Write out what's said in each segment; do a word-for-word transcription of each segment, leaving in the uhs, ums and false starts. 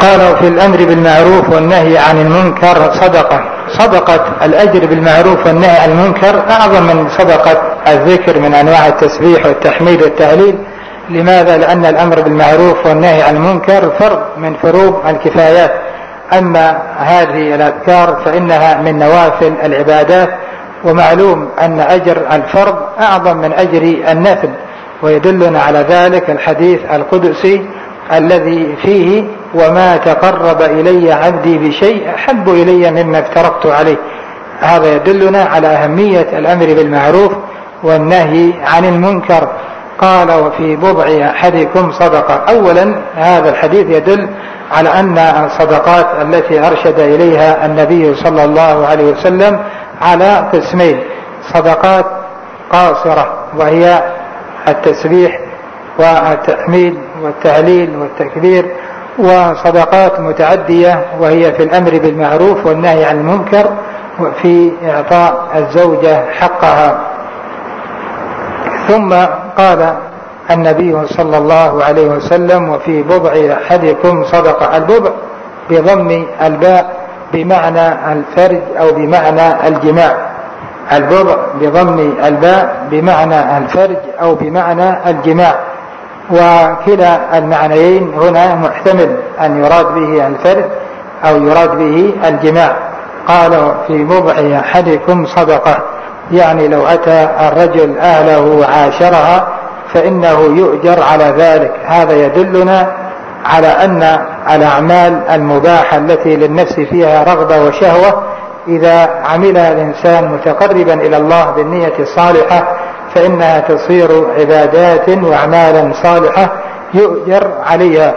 قالوا في الأمر بالمعروف والنهي عن المنكر صدقة. صدقة الأجر بالمعروف والنهي عن المنكر أعظم من صدقة الذكر من أنواع التسبيح والتحميد والتهليل. لماذا؟ لأن الأمر بالمعروف والنهي عن المنكر فرض من فروض الكفايات، أما هذه الأذكار فإنها من نوافل العبادات، ومعلوم أن أجر الفرض أعظم من أجر النفل، ويدلنا على ذلك الحديث القدسي الذي فيه: وما تقرب إلي عبدي بشيء أحب إلي مما افترضت عليه. هذا يدلنا على أهمية الأمر بالمعروف والنهي عن المنكر. قال: وفي بضع أحدكم صدقة. أولا هذا الحديث يدل على أن الصدقات التي أرشد إليها النبي صلى الله عليه وسلم على قسمين: صدقات قاصرة وهي التسبيح والتحميد والتهليل والتكبير، وصدقات متعدية وهي في الأمر بالمعروف والنهي عن المنكر وفي إعطاء الزوجة حقها. ثم قال النبي صلى الله عليه وسلم: وفي بضع أحدكم صدقة. البضع بضم الباء بمعنى الفرج أو بمعنى الجماع. البضع بضم الباء بمعنى الفرج أو بمعنى الجماع، وكلا المعنيين هنا محتمل أن يراد به الفرج أو يراد به الجماع. قال: في بضع أحدكم صدقة، يعني لو أتى الرجل أهله وعاشرها فإنه يؤجر على ذلك. هذا يدلنا على أن الأعمال المباحة التي للنفس فيها رغبة وشهوة إذا عملها الإنسان متقربا إلى الله بالنية الصالحة فإنها تصير عبادات وأعمالا صالحة يؤجر عليها.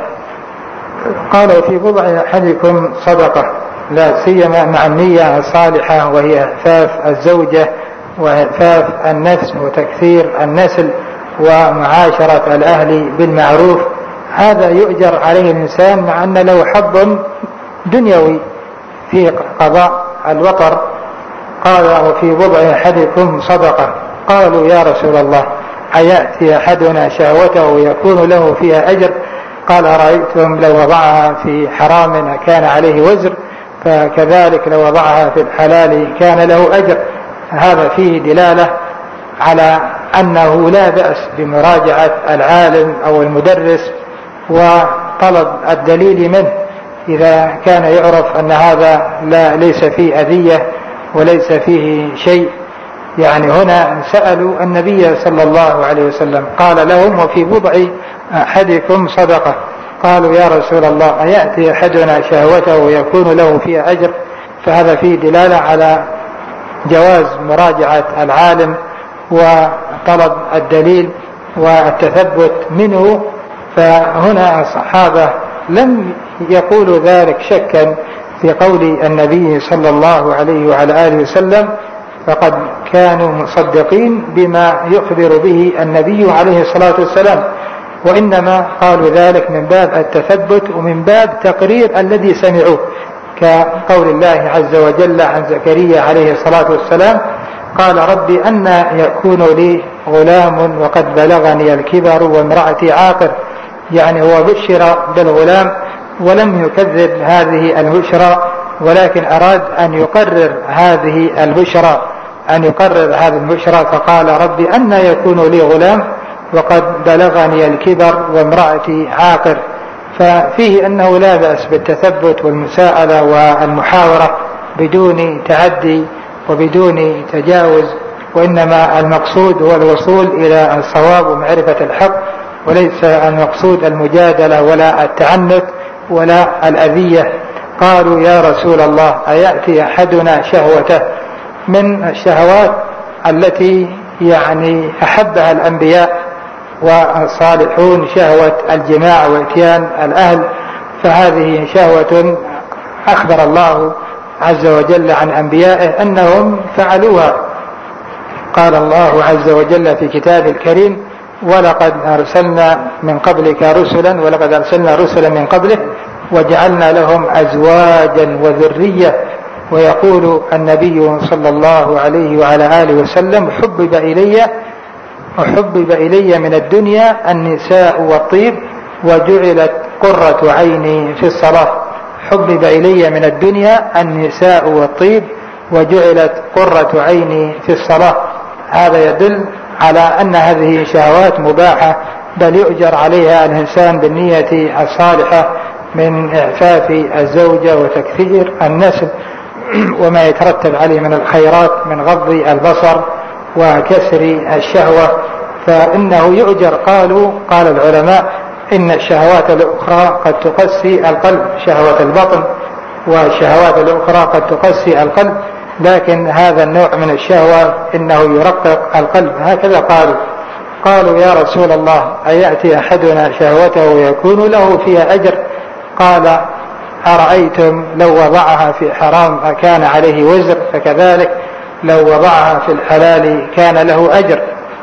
قال: في بضع أحدكم صدقة، لا سيما مع النية الصالحة وهي إعفاف الزوجة وإعفاف النفس وتكثير النسل ومعاشرة الأهل بالمعروف. هذا يؤجر عليه الإنسان مع أن له حظ دنيوي في قضاء الوطر. قال: وفي بضع أحدكم صدقة. قالوا: يا رسول الله، أيأتي أحدنا شهوته ويكون له فيها أجر؟ قال: رأيتم لو وضعها في حرام كان عليه وزر، فكذلك لو وضعها في الحلال كان له أجر. هذا فيه دلالة على أنه لا بأس بمراجعة العالم أو المدرس وطلب الدليل منه إذا كان يعرف أن هذا لا ليس فيه أذية وليس فيه شيء. يعني هنا سألوا النبي صلى الله عليه وسلم قال لهم: وفي بضع أحدكم صدقة. قالوا: يا رسول الله، أيأتي أحدنا شهوته ويكون له فيها أجر؟ فهذا فيه دلالة على جواز مراجعة العالم وطلب الدليل والتثبت منه. فهنا الصحابة لم يقولوا ذلك شكا في قول النبي صلى الله عليه وعلى آله وسلم، فقد كانوا مصدقين بما يخبر به النبي عليه الصلاة والسلام، وإنما قالوا ذلك من باب التثبت ومن باب تقرير الذي سمعوه، كقول الله عز وجل عن زكريا عليه الصلاة والسلام: قال: ربي أنى يكون لي غلام وقد بلغني الكبر وامرأتي عاقر. يعني هو بشر بالغلام ولم يكذب هذه البشرى، ولكن أراد أن يقرر هذه البشرى أن يقرر هذه البشرى فقال: ربي أنى يكون لي غلام وقد بلغني الكبر وامرأتي عاقر. ففيه أنه لا بأس بالتثبت والمساءلة والمحاورة بدون تعدي وبدون تجاوز، وإنما المقصود هو الوصول إلى الصواب ومعرفة الحق، وليس المقصود المجادلة ولا التعنت ولا الأذية. قالوا: يا رسول الله، أيأتي أحدنا شهوته؟ من الشهوات التي يعني أحبها الأنبياء والصالحون شهوة الجماع وإتيان الأهل، فهذه شهوة أخبر الله عز وجل عن أنبيائه أنهم فعلوها. قال الله عز وجل في كتابه الكريم: ولقد أرسلنا من قبلك رسلا ولقد أرسلنا رسلا من قبلك وجعلنا لهم أزواجا وذرية. ويقول النبي صلى الله عليه وعلى آله وسلم: حبب إلي وحبب إلي من الدنيا النساء والطيب وجعلت قرة عيني في الصلاة، حبب إلي من الدنيا النساء والطيب وجعلت قرة عيني في الصلاة. هذا يدل على أن هذه شهوات مباحة، بل يؤجر عليها الإنسان بالنية الصالحة من إعفاف الزوجة وتكثير النسل وما يترتب عليه من الخيرات من غض البصر وكسر الشهوة، فإنه يؤجر. قالوا قال العلماء إن الشهوات الأخرى قد تقسي القلب، شهوة البطن والشهوات الأخرى قد تقسي القلب، لكن هذا النوع من الشهوة إنه يرقق القلب. هكذا قالوا قالوا يا رسول الله أيأتي أحدنا شهوته ويكون له فيها أجر؟ قال أرأيتم لو وضعها في حرام أكان عليه وزر؟ فكذلك لو وضعها في الحلال كان له أجر.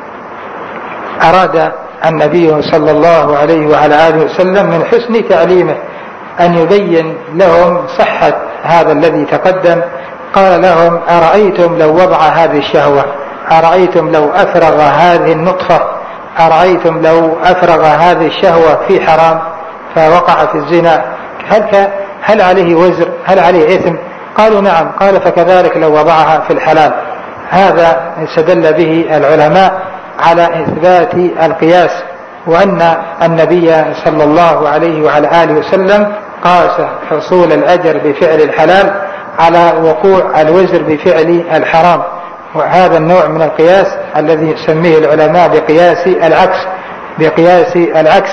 أراد النبي صلى الله عليه وعلى آله وسلم من حسن تعليمه أن يبين لهم صحة هذا الذي تقدم. قال لهم أرأيتم لو وضع هذه الشهوة، أرأيتم لو أفرغ هذه النطفة، أرأيتم لو أفرغ هذه الشهوة في حرام فوقع في الزنا، هل, هل عليه وزر؟ هل عليه إثم؟ قالوا نعم. قال فكذلك لو وضعها في الحلال. هذا استدل به العلماء على إثبات القياس، وأن النبي صلى الله عليه وعلى آله وسلم قاس حصول الأجر بفعل الحلال على وقوع الوزر بفعل الحرام. وهذا النوع من القياس الذي يسميه العلماء بقياس العكس بقياس العكس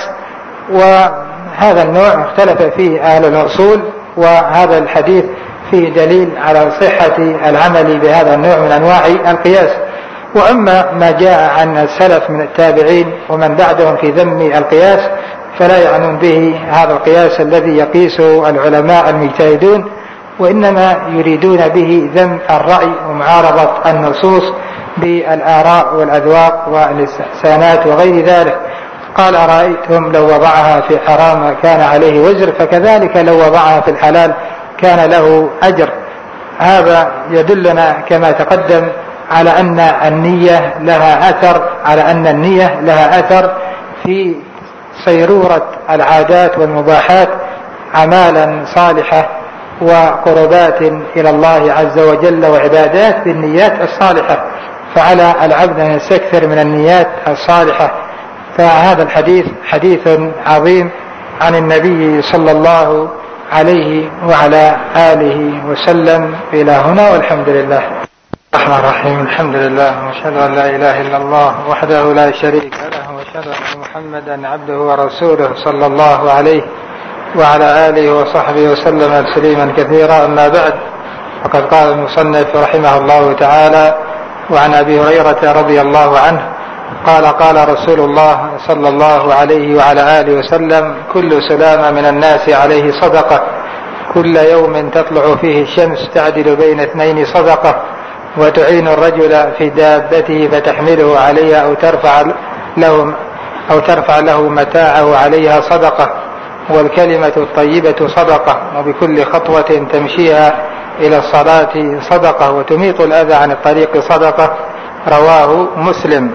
وهذا النوع اختلف فيه أهل الأصول، وهذا الحديث فيه دليل على صحة العمل بهذا النوع من أنواع القياس. وأما ما جاء عن السلف من التابعين ومن بعدهم في ذم القياس فلا يعنون به هذا القياس الذي يقيسه العلماء المجتهدون، وإنما يريدون به ذم الرأي ومعارضة النصوص بالآراء والأذواق والاستحسانات وغير ذلك. قال أرأيتم لو وضعها في حرام كان عليه وزر؟ فكذلك لو وضعها في الحلال كان له أجر. هذا يدلنا كما تقدم على أن النية لها أثر على أن النية لها أثر في صيرورة العادات والمباحات أعمالا صالحة وقربات إلى الله عز وجل وعبادات بالنيات الصالحة، فعلى العبد أن يستكثر من النيات الصالحة. فهذا الحديث حديث عظيم عن النبي صلى الله عليه وعلى آله وسلم. إلى هنا والحمد لله. الرحمن الرحيم. الحمد لله وأشهد أن لا إله إلا الله وحده لا شريك له، وأشهد أن محمدا عبده ورسوله صلى الله عليه وعلى آله وصحبه وسلم تسليما كثيرا. أما بعد، فقد قال المصنف رحمه الله تعالى: وعن أبي هريرة رضي الله عنه قال: قال رسول الله صلى الله عليه وعلى آله وسلم: كل سلامة من الناس عليه صدقة، كل يوم تطلع فيه الشمس تعدل بين اثنين صدقة، وتعين الرجل في دابته فتحمله عليها أو ترفع له, أو ترفع له متاعه عليها صدقة، والكلمة الطيبة صدقة، وبكل خطوة تمشيها إلى الصلاة صدقة، وتميط الأذى عن الطريق صدقة. رواه مسلم.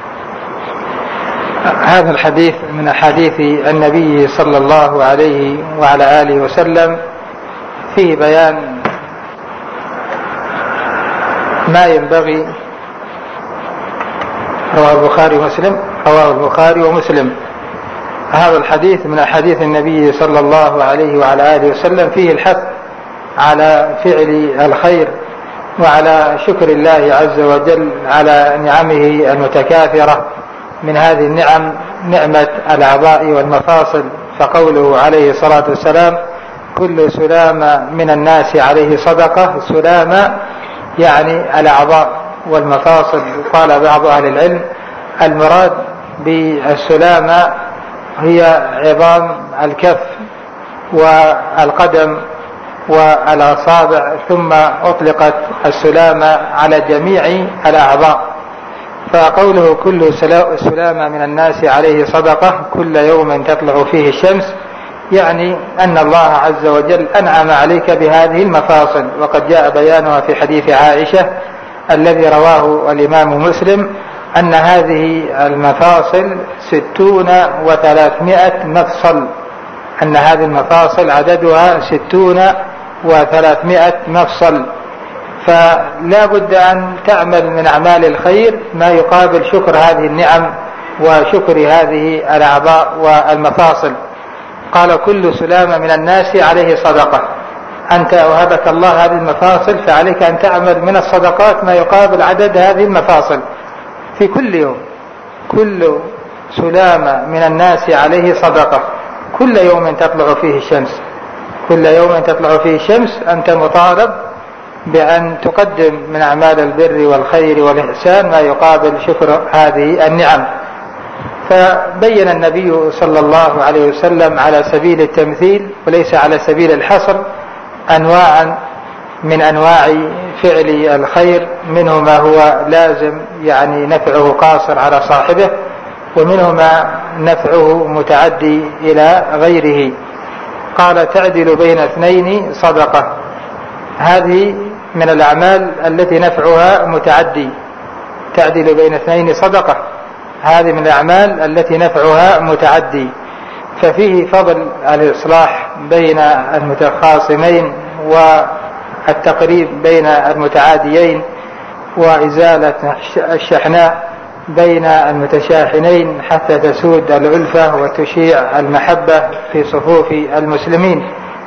هذا الحديث من أحاديث النبي صلى الله عليه وعلى آله وسلم فيه بيان ما ينبغي. رواه البخاري ومسلم رواه البخاري ومسلم. هذا الحديث من أحاديث النبي صلى الله عليه وعلى آله وسلم فيه الحث على فعل الخير وعلى شكر الله عز وجل على نعمه المتكاثرة. من هذه النعم نعمة الأعضاء والمفاصل، فقوله عليه الصلاة والسلام: كل سلامة من الناس عليه صدقة. السلامة يعني الأعضاء والمفاصل. قال بعض أهل العلم: المراد بالسلامة هي عظام الكف والقدم والأصابع، ثم أطلقت السلامة على جميع الأعضاء. فقوله كل سلامة من الناس عليه صدقة، كل يوم تطلع فيه الشمس، يعني أن الله عز وجل أنعم عليك بهذه المفاصل. وقد جاء بيانها في حديث عائشة الذي رواه الإمام مسلم أن هذه المفاصل ستون وثلاثمائة مفصل، أن هذه المفاصل عددها ستون وثلاثمائة مفصل، فلا بد أن تعمل من أعمال الخير ما يقابل شكر هذه النعم وشكر هذه الأعضاء والمفاصل. قال كل سلامة من الناس عليه صدقة. أنت وهبك الله هذه المفاصل فعليك أن تعمل من الصدقات ما يقابل عدد هذه المفاصل في كل يوم. كل سلامة من الناس عليه صدقة. كل يوم تطلع فيه الشمس، كل يوم تطلع فيه الشمس أنت مطالب بأن تقدم من أعمال البر والخير والإحسان ما يقابل شكر هذه النعم. فبين النبي صلى الله عليه وسلم على سبيل التمثيل وليس على سبيل الحصر أنواعا من أنواع فعل الخير، منه ما هو لازم يعني نفعه قاصر على صاحبه، ومنه ما نفعه متعدي إلى غيره. قال تعدل بين اثنين صدقة. هذه من الأعمال التي نفعها متعدي. تعدل بين اثنين صدقة، هذه من الأعمال التي نفعها متعدي. ففيه فضل الإصلاح بين المتخاصمين والتقريب بين المتعاديين وإزالة الشحناء بين المتشاحنين حتى تسود الألفة وتشيع المحبة في صفوف المسلمين.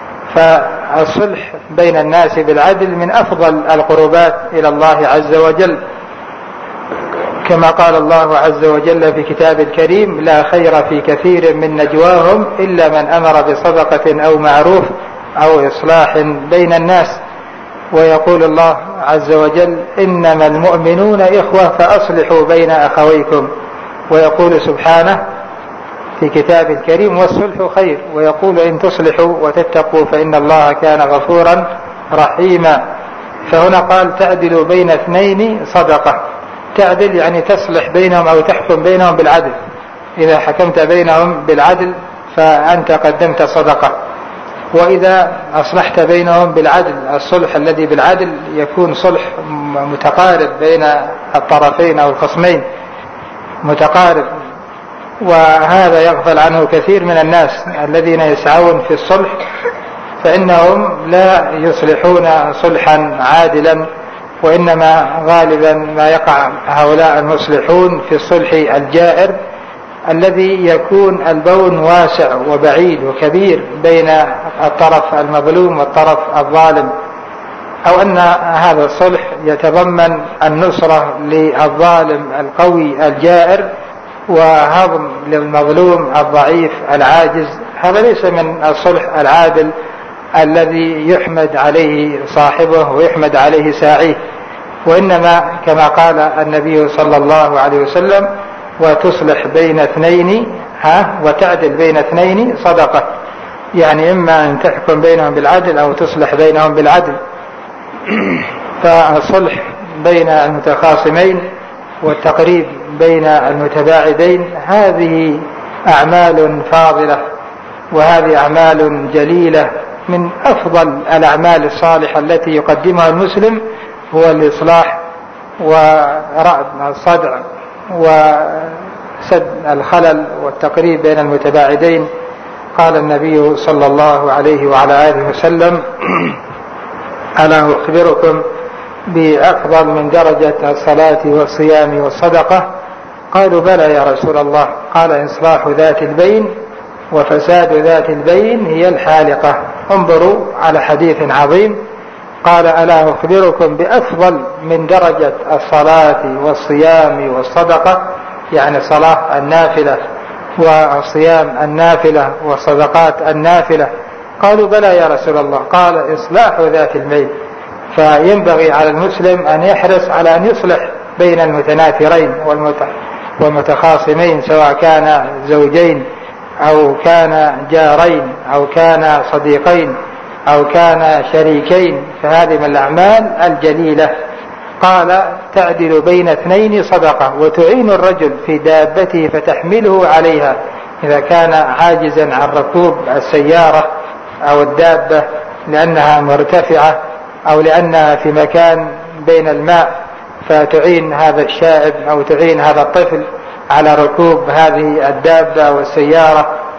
فالصلح بين الناس بالعدل من أفضل القربات إلى الله عز وجل، كما قال الله عز وجل في كتاب الكريم لا خير في كثير من نجواهم إلا من أمر بصدقة أو معروف أو إصلاح بين الناس. ويقول الله عز وجل إنما المؤمنون إخوة فأصلحوا بين أخويكم. ويقول سبحانه في كتاب الكريم والصلح خير، ويقول إن تصلحوا وتتقوا فإن الله كان غفورا رحيما. فهنا قال تعدل بين اثنين صدقة. تعدل يعني تصلح بينهم أو تحكم بينهم بالعدل. إذا حكمت بينهم بالعدل فأنت قدمت صدقة، وإذا أصلحت بينهم بالعدل الصلح الذي بالعدل يكون صلح متقارب بين الطرفين أو الخصمين متقارب. وهذا يغفل عنه كثير من الناس الذين يسعون في الصلح، فإنهم لا يصلحون صلحا عادلا، وإنما غالبا ما يقع هؤلاء المصلحون في الصلح الجائر الذي يكون البون واسع وبعيد وكبير بين الطرف المظلوم والطرف الظالم، أو أن هذا الصلح يتضمن النصرة للظالم القوي الجائر وهضم للمظلوم الضعيف العاجز. هذا ليس من الصلح العادل الذي يحمد عليه صاحبه ويحمد عليه ساعيه، وإنما كما قال النبي صلى الله عليه وسلم وتصلح بين اثنين ها وتعدل بين اثنين صدقة، يعني إما أن تحكم بينهم بالعدل أو تصلح بينهم بالعدل. فالصلح بين المتخاصمين والتقريب بين المتباعدين هذه أعمال فاضلة، وهذه أعمال جليلة. من أفضل الأعمال الصالحة التي يقدمها المسلم هو الإصلاح ورأب الصدع وسد الخلل والتقريب بين المتباعدين. قال النبي صلى الله عليه وعلى آله وسلم ألا أخبركم بأفضل من درجة الصلاة والصيام والصدقة؟ قالوا بلى يا رسول الله. قال إصلاح ذات البين وفساد ذات البين هي الحالقة. انظروا على حديث عظيم. قال ألا أخبركم بأفضل من درجة الصلاة والصيام والصدقة، يعني صلاة النافلة والصيام النافلة والصدقات النافلة؟ قالوا بلى يا رسول الله. قال إصلاح ذات البين. فينبغي على المسلم أن يحرص على أن يصلح بين المتنافرين والمتخاصمين، سواء كان زوجين أو كان جارين أو كان صديقين أو كان شريكين، فهذه من الأعمال الجليلة. قال تعدل بين اثنين صدقة، وتعين الرجل في دابته فتحمله عليها إذا كان عاجزا عن ركوب السيارة أو الدابة لأنها مرتفعة أو لأنها في مكان بين الماء، فتعين هذا الشائب أو تعين هذا الطفل على ركوب هذه الدابة والسيارة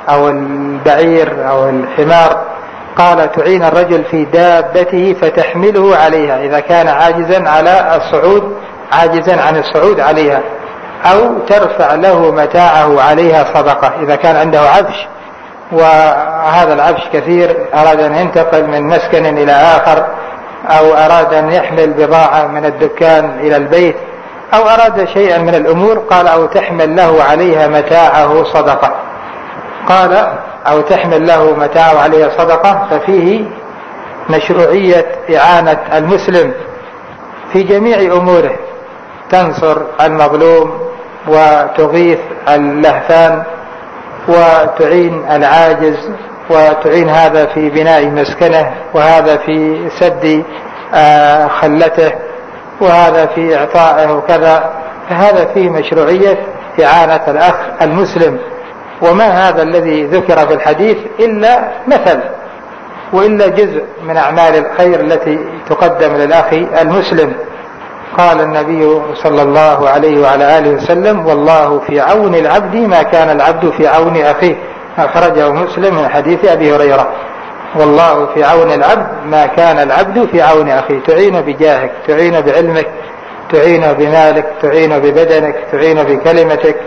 أو البعير أو الحمار. قال تعين الرجل في دابته فتحمله عليها إذا كان عاجزا على الصعود عاجزا عن الصعود عليها، أو ترفع له متاعه عليها صدقة إذا كان عنده عفش وهذا العفش كثير، أراد أن ينتقل من مسكن إلى آخر، أو أراد أن يحمل بضاعة من الدكان إلى البيت، أو أراد شيئا من الأمور، قال أو تحمل له عليها متاعه صدقة. قال أو تحمل له متاعه عليها صدقة، ففيه مشروعية إعانة المسلم في جميع أموره، تنصر المظلوم وتغيث اللهفان وتعين العاجز، وتعين هذا في بناء مسكنه، وهذا في سد خلته، وهذا في إعطائه وكذا. فهذا فيه مشروعية إعانة الأخ المسلم. وما هذا الذي ذكر في الحديث إلا مثل وإلا جزء من أعمال الخير التي تقدم للأخ المسلم. قال النبي صلى الله عليه وعلى آله وسلم: والله في عون العبد ما كان العبد في عون أخيه. أخرجه مسلم من حديث أبي هريرة: والله في عون العبد ما كان العبد في عون أخيه. تعين بجاهك، تعين بعلمك، تعين بمالك، تعين ببدنك، تعين بكلمتك.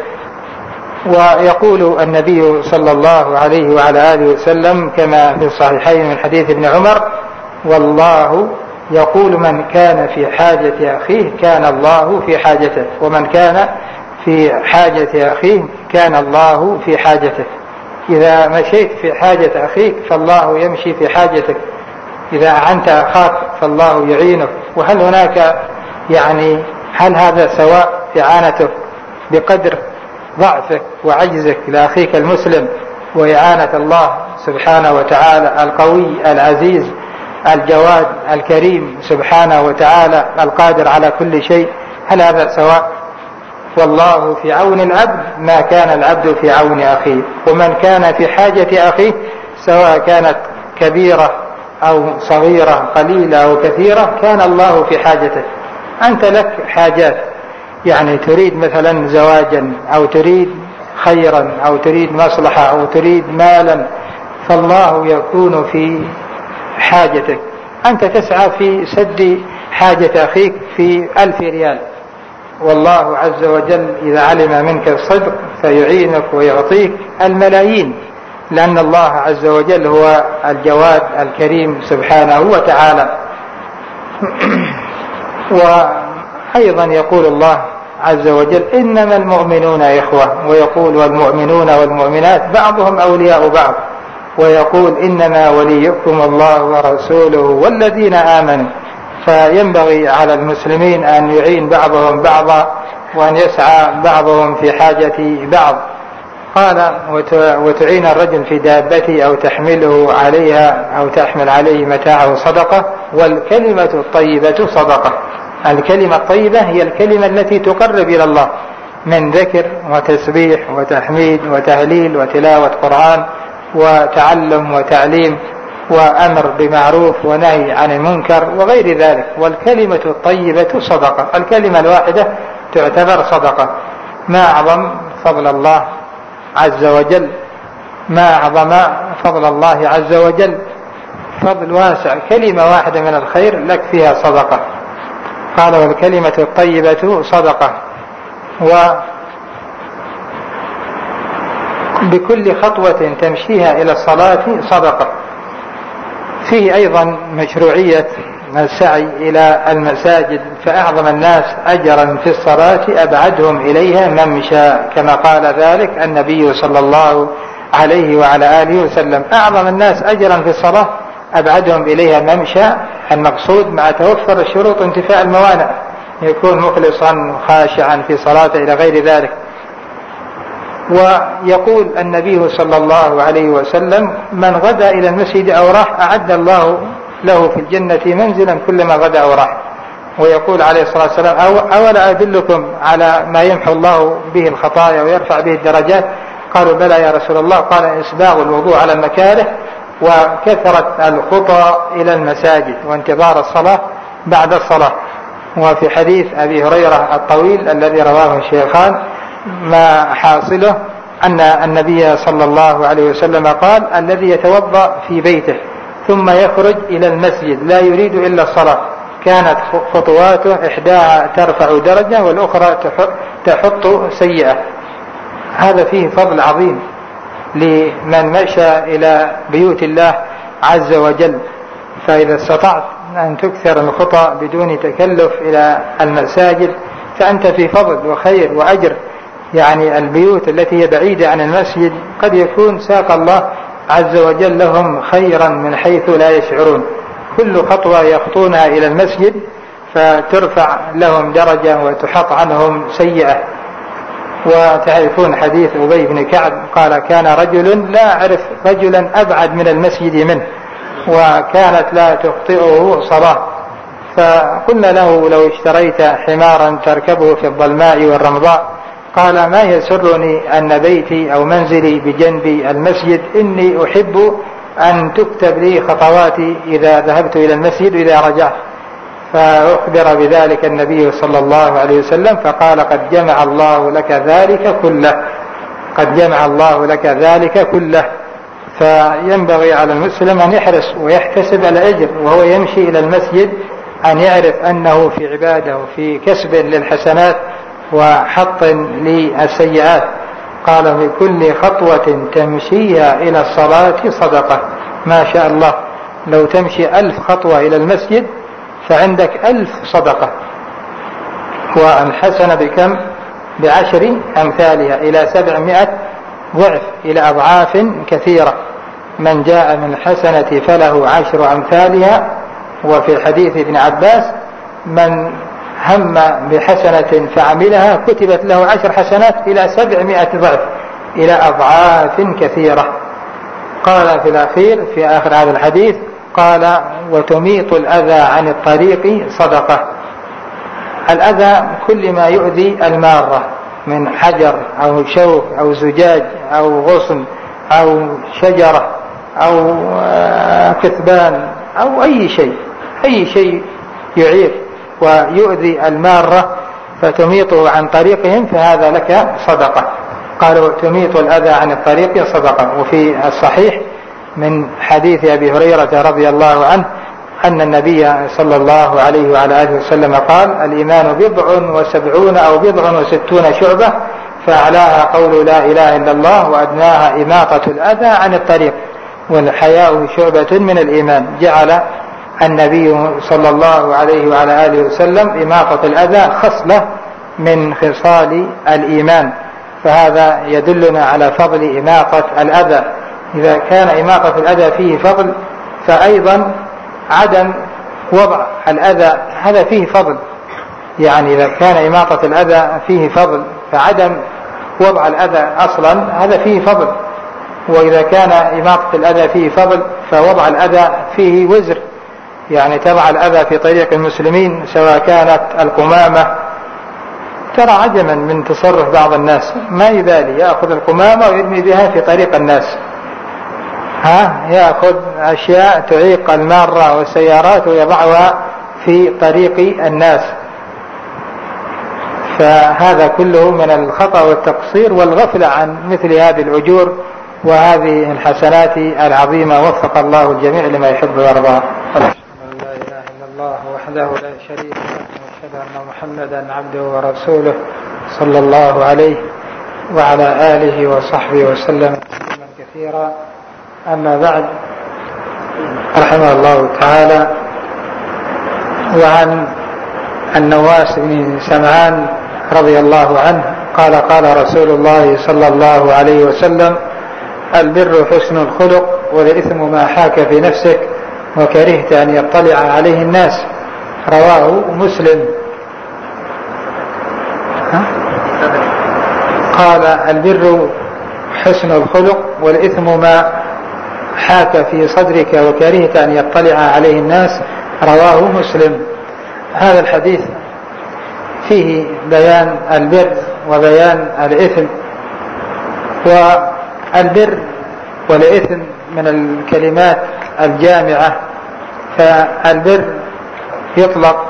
ويقول النبي صلى الله عليه وعلى آله وسلم كما في الصحيحين من حديث ابن عمر: والله يقول من كان في حاجة أخيه كان الله في حاجته، ومن كان في حاجة أخيه كان الله في حاجته. إذا مشيت في حاجة أخيك فالله يمشي في حاجتك، إذا أعنت أخاك فالله يعينك. وهل هناك يعني هل هذا سواء إعانتك بقدر ضعفك وعجزك لأخيك المسلم، وإعانة الله سبحانه وتعالى القوي العزيز الجواد الكريم سبحانه وتعالى القادر على كل شيء، هل هذا سواء؟ والله في عون العبد ما كان العبد في عون أخيه. ومن كان في حاجة أخيه سواء كانت كبيرة أو صغيرة، قليلة أو كثيرة، كان الله في حاجته. أنت لك حاجات، يعني تريد مثلا زواجا، أو تريد خيرا، أو تريد مصلحة، أو تريد مالا، فالله يكون في حاجتك. أنت تسعى في سد حاجة أخيك في ألف ريال، والله عز وجل إذا علم منك الصدق فيعينك ويعطيك الملايين، لأن الله عز وجل هو الجواد الكريم سبحانه وتعالى. وأيضا يقول الله عز وجل: إنما المؤمنون إخوة، ويقول: والمؤمنون والمؤمنات بعضهم أولياء بعض، ويقول: إنما وليكم الله ورسوله والذين آمنوا. فينبغي على المسلمين أن يعين بعضهم بعضا، وأن يسعى بعضهم في حاجة بعض. قال: وتعين الرجل في دابته أو تحمله عليها أو تحمل عليه متاعه صدقة. والكلمة الطيبة صدقة. الكلمة الطيبة هي الكلمة التي تقرب إلى الله من ذكر وتسبيح وتحميد وتهليل وتلاوة قرآن وتعلم وتعليم وأمر بمعروف ونهي عن المنكر وغير ذلك. والكلمة الطيبة صدقة. الكلمة الواحدة تعتبر صدقة. ما أعظم فضل الله عز وجل، ما أعظم فضل الله عز وجل، فضل واسع. كلمة واحدة من الخير لك فيها صدقة. قال: والكلمة الطيبة صدقة. وبكل خطوة تمشيها إلى الصلاة صدقة. فيه أيضا مشروعية السعي إلى المساجد، فأعظم الناس أجرا في الصلاة أبعدهم إليها ممشى، كما قال ذلك النبي صلى الله عليه وعلى آله وسلم: أعظم الناس أجرا في الصلاة أبعدهم إليها ممشى. المقصود مع توفر الشروط انتفاء الموانع، يكون مخلصا خاشعا في صلاته إلى غير ذلك. ويقول النبي صلى الله عليه وسلم: من غدا إلى المسجد أو راح أعد الله له في الجنة منزلا كلما غدا أو راح. ويقول عليه الصلاة والسلام: أولا أدلكم على ما يمحو الله به الخطايا ويرفع به الدرجات؟ قالوا: بلى يا رسول الله. قال: إسباغ الوضوء على المكاره، وكثرة الخطى إلى المساجد، وانتظار الصلاة بعد الصلاة. وفي حديث أبي هريرة الطويل الذي رواه الشيخان ما حاصله؟ أن النبي صلى الله عليه وسلم قال: الذي يتوضأ في بيته ثم يخرج إلى المسجد لا يريد إلا الصلاة كانت خطواته إحداها ترفع درجة والأخرى تحط سيئة. هذا فيه فضل عظيم لمن مشى إلى بيوت الله عز وجل. فإذا استطعت أن تكثر الخطى بدون تكلف إلى المساجد فأنت في فضل وخير وأجر. يعني البيوت التي هي بعيدة عن المسجد قد يكون ساق الله عز وجل لهم خيرا من حيث لا يشعرون. كل خطوة يخطونها إلى المسجد فترفع لهم درجة وتحط عنهم سيئة. وتعرفون حديث أبي بن كعب قال: كان رجل لا أعرف رجلا أبعد من المسجد منه وكانت لا تخطئه صلاة، فقلنا له: لو اشتريت حمارا تركبه في الظلماء والرمضاء، قال: ما يسرني أن بيتي أو منزلي بجنب المسجد، إني أحب أن تكتب لي خطواتي إذا ذهبت إلى المسجد إذا رجعت. فأخبر بذلك النبي صلى الله عليه وسلم فقال: قد جمع الله لك ذلك كله، قد جمع الله لك ذلك كله. فينبغي على المسلم أن يحرص ويحتسب الأجر وهو يمشي إلى المسجد، أن يعرف أنه في عبادة وفي كسب للحسنات وحط للسيئات. قال: في كل خطوة تمشيها إلى الصلاة صدقة. ما شاء الله لو تمشي ألف خطوة إلى المسجد فعندك ألف صدقة. والحسنة بكم؟ بعشر أمثالها إلى سبعمائة ضعف، إلى أضعاف كثيرة. من جاء من الحسنة فله عشر أمثالها. وفي حديث ابن عباس: من هم بحسنة فعملها كتبت له عشر حسنات إلى سبعمائة ضعف، إلى أضعاف كثيرة. قال في الأخير في آخر هذا الحديث قال: وتميط الأذى عن الطريق صدقة. الأذى كل ما يؤذي المارة من حجر أو شوك أو زجاج أو غصن أو شجرة أو كثبان أو أي شيء، أي شيء يعيق ويؤذي المارة فتميطه عن طريقهم فهذا لك صدقة. قالوا: تميط الأذى عن الطريق صدقة. وفي الصحيح من حديث أبي هريرة رضي الله عنه أن النبي صلى الله عليه وعلى آله وسلم قال: الإيمان بضع وسبعون أو بضع وستون شعبة، فأعلاها قول لا إله إلا الله وأدناها إماطة الأذى عن الطريق، والحياء شعبة من الإيمان. جعل النبي صلى الله عليه وعلى آله وسلم إماطة الأذى خصلة من خصال الإيمان، فهذا يدلنا على فضل إماطة الأذى. إذا كان إماطة الأذى فيه فضل فأيضا عدم وضع الأذى هذا فيه فضل. يعني إذا كان إماطة الأذى فيه فضل فعدم وضع الأذى أصلا هذا فيه فضل. وإذا كان إماطة الأذى فيه فضل فوضع الأذى فيه وزر. يعني تضع الأذى في طريق المسلمين سواء كانت القمامة. ترى عجما من تصرف بعض الناس، ما يبالي يأخذ القمامة ويرمي بها في طريق الناس، ها يأخذ أشياء تعيق المارة والسيارات ويضعها في طريق الناس. فهذا كله من الخطأ والتقصير والغفلة عن مثل هذه الأجور وهذه الحسنات العظيمة. وفق الله الجميع لما يحب ويرضى. لا إله إلا الله وحده لا شريك له، وأشهد أن محمدا عبده ورسوله صلى الله عليه وعلى آله وصحبه وسلم تسليما كثيرا. أما بعد، رحمه الله تعالى. وعن النواس بن سمعان رضي الله عنه قال: قال رسول الله صلى الله عليه وسلم: البر حسن الخلق، والإثم ما حاك في نفسك وكرهت أن يطلع عليه الناس. رواه مسلم. قال: البر حسن الخلق، والإثم ما حاك في صدرك وكرهت أن يطلع عليه الناس. رواه مسلم. هذا الحديث فيه بيان البر وبيان الإثم. والبر والإثم من الكلمات الجامعة، فالبر يطلق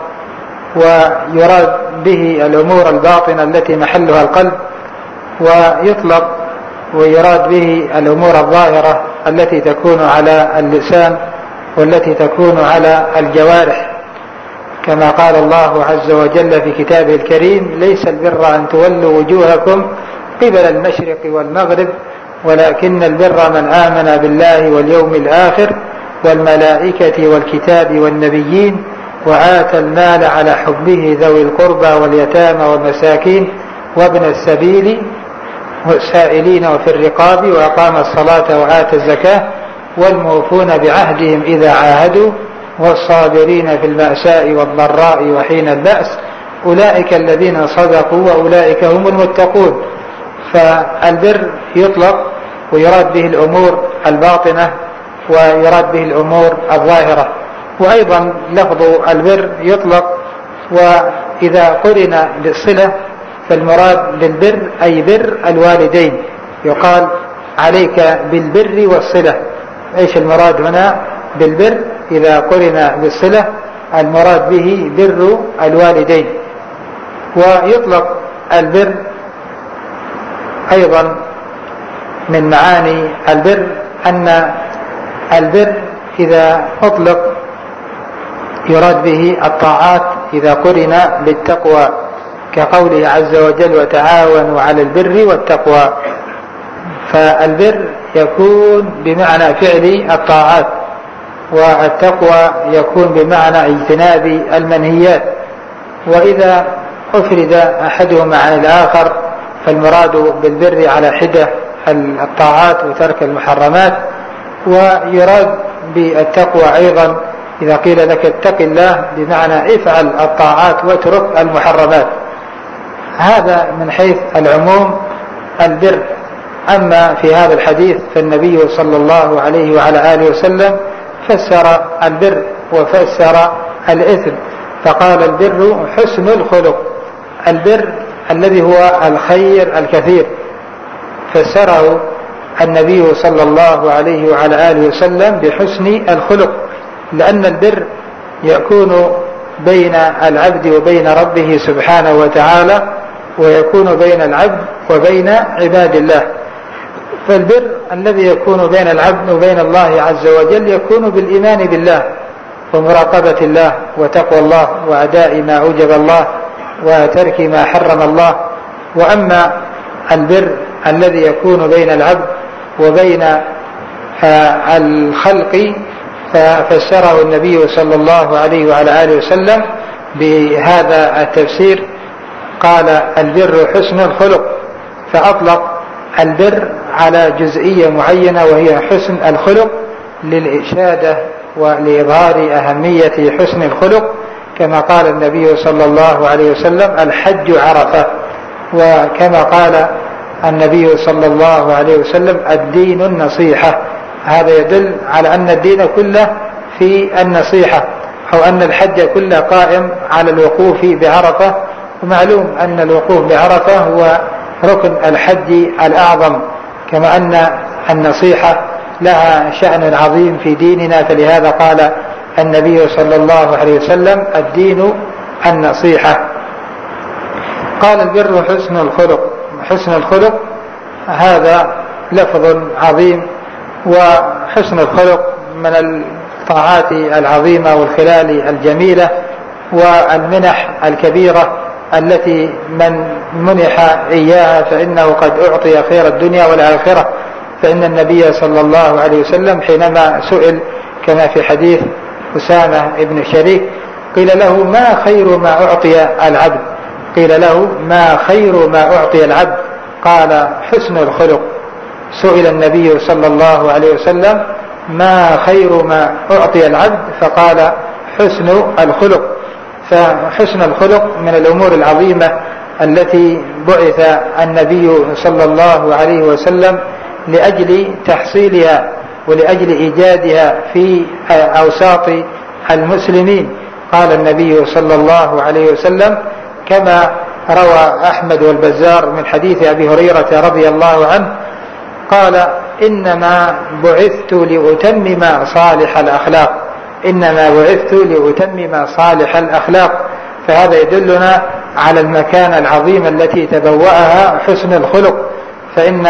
ويراد به الأمور الباطنة التي محلها القلب، ويطلق ويراد به الأمور الظاهرة التي تكون على اللسان والتي تكون على الجوارح، كما قال الله عز وجل في كتابه الكريم: ليس البر أن تولوا وجوهكم قبل المشرق والمغرب ولكن البر من آمن بالله واليوم الآخر والملائكة والكتاب والنبيين وآتى المال على حبه ذوي القربى واليتامى والمساكين وابن السبيل والسائلين وفي الرقاب وأقام الصلاة وآتى الزكاة والموفون بعهدهم إذا عاهدوا والصابرين في البأساء والضراء وحين البأس أولئك الذين صدقوا وأولئك هم المتقون. فالبر يطلق ويراد به الأمور الباطنة ويراد به الأمور الظاهرة. وأيضا لفظ البر يطلق وإذا قرن بالصلة فالمراد بالبر أي بر الوالدين، يقال عليك بالبر والصلة. إيش المراد هنا بالبر؟ إذا قرن بالصلة المراد به بر الوالدين. ويطلق البر أيضا من معاني البر أن البر إذا أطلق يراد به الطاعات إذا قرن بالتقوى، كقوله عز وجل: وتعاونوا على البر والتقوى. فالبر يكون بمعنى فعل الطاعات، والتقوى يكون بمعنى اجتناب المنهيات. وإذا أفرد أحدهما عن الآخر فالمراد بالبر على حدة الطاعات وترك المحرمات. ويراد بالتقوى أيضا إذا قيل لك اتق الله بمعنى افعل الطاعات واترك المحرمات. هذا من حيث العموم البر. أما في هذا الحديث فالنبي صلى الله عليه وعلى آله وسلم فسر البر وفسر الإثم، فقال البر حسن الخلق. البر الذي هو الخير الكثير فسره النبي صلى الله عليه وعلى آله وسلم بحسن الخلق، لأن البر يكون بين العبد وبين ربه سبحانه وتعالى، ويكون بين العبد وبين عباد الله. فالبر الذي يكون بين العبد وبين الله عز وجل يكون بالإيمان بالله ومراقبة الله وتقوى الله وأداء ما أوجب الله وترك ما حرم الله. وأما البر الذي يكون بين العبد وبين الخلق ففسره النبي صلى الله عليه وعلى آله وسلم بهذا التفسير، قال البر حسن الخلق، فأطلق البر على جزئية معينة وهي حسن الخلق للإشادة ولإظهار أهمية حسن الخلق، كما قال النبي صلى الله عليه وسلم: الحج عرفة. وكما قال النبي صلى الله عليه وسلم: الدين النصيحة. هذا يدل على أن الدين كله في النصيحة، أو أن الحج كله قائم على الوقوف بعرفة. ومعلوم أن الوقوف بعرفة هو ركن الحج الأعظم، كما أن النصيحة لها شأن عظيم في ديننا، فلهذا قال النبي صلى الله عليه وسلم: الدين النصيحة. قال البر حسن الخلق. حسن الخلق هذا لفظ عظيم، وحسن الخلق من الطاعات العظيمة والخلال الجميلة والمنح الكبيرة التي من منح إياها فإنه قد أعطي خير الدنيا والآخرة. فإن النبي صلى الله عليه وسلم حينما سئل كما في حديث أسامة بن شريك قيل له: ما خير ما أعطي العبد؟ قيل له: ما خير ما أعطي العبد؟ قال: حسن الخلق. سئل النبي صلى الله عليه وسلم: ما خير ما أعطي العبد؟ فقال: حسن الخلق. فحسن الخلق من الأمور العظيمة التي بعث النبي صلى الله عليه وسلم لأجل تحصيلها ولأجل إيجادها في أوساط المسلمين. قال النبي صلى الله عليه وسلم كما روى أحمد والبزار من حديث أبي هريرة رضي الله عنه قال: إنما بعثت لأتمم صالح الأخلاق. إنما بعثت لأتمم صالح الأخلاق. فهذا يدلنا على المكانة العظيمة التي تبوأها حسن الخلق. فإن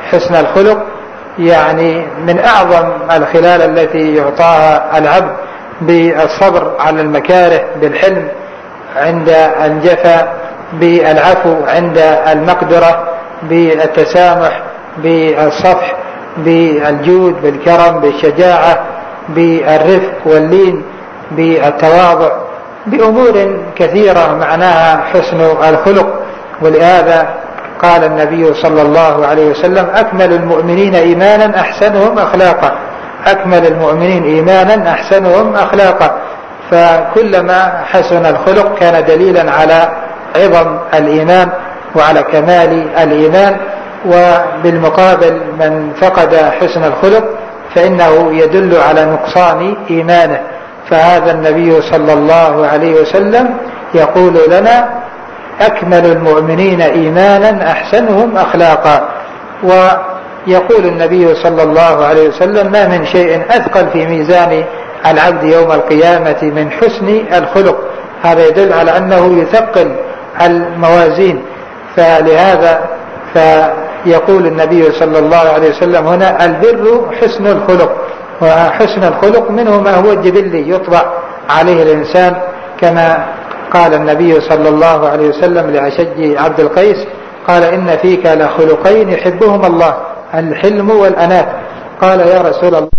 حسن الخلق يعني من أعظم الخلال التي يعطاها العبد، بالصبر على المكاره، بالحلم عند الجفا، بالعفو عند المقدرة، بالتسامح، بالصفح، بالجود، بالكرم، بالشجاعة، بالرفق واللين، بالتواضع، بأمور كثيرة معناها حسن الخلق. ولهذا قال النبي صلى الله عليه وسلم: أكمل المؤمنين إيمانا أحسنهم أخلاقا. أكمل المؤمنين إيمانا أحسنهم أخلاقا. فكلما حسن الخلق كان دليلا على عظم الإيمان وعلى كمال الإيمان. وبالمقابل من فقد حسن الخلق فإنه يدل على نقصان إيمانه. فهذا النبي صلى الله عليه وسلم يقول لنا: أكمل المؤمنين إيمانا أحسنهم أخلاقا. ويقول النبي صلى الله عليه وسلم: ما من شيء أثقل في ميزان العبد يوم القيامة من حسن الخلق. هذا يدل على أنه يثقل الموازين. فلهذا فيقول النبي صلى الله عليه وسلم هنا: البر حسن الخلق. وحسن الخلق منه ما هو جبلي يطبع عليه الإنسان، كما قال النبي صلى الله عليه وسلم لأشج عبد القيس: قال: إن فيك لخلقين يحبهما الله، الحلم والأنات. قال: يا رسول الله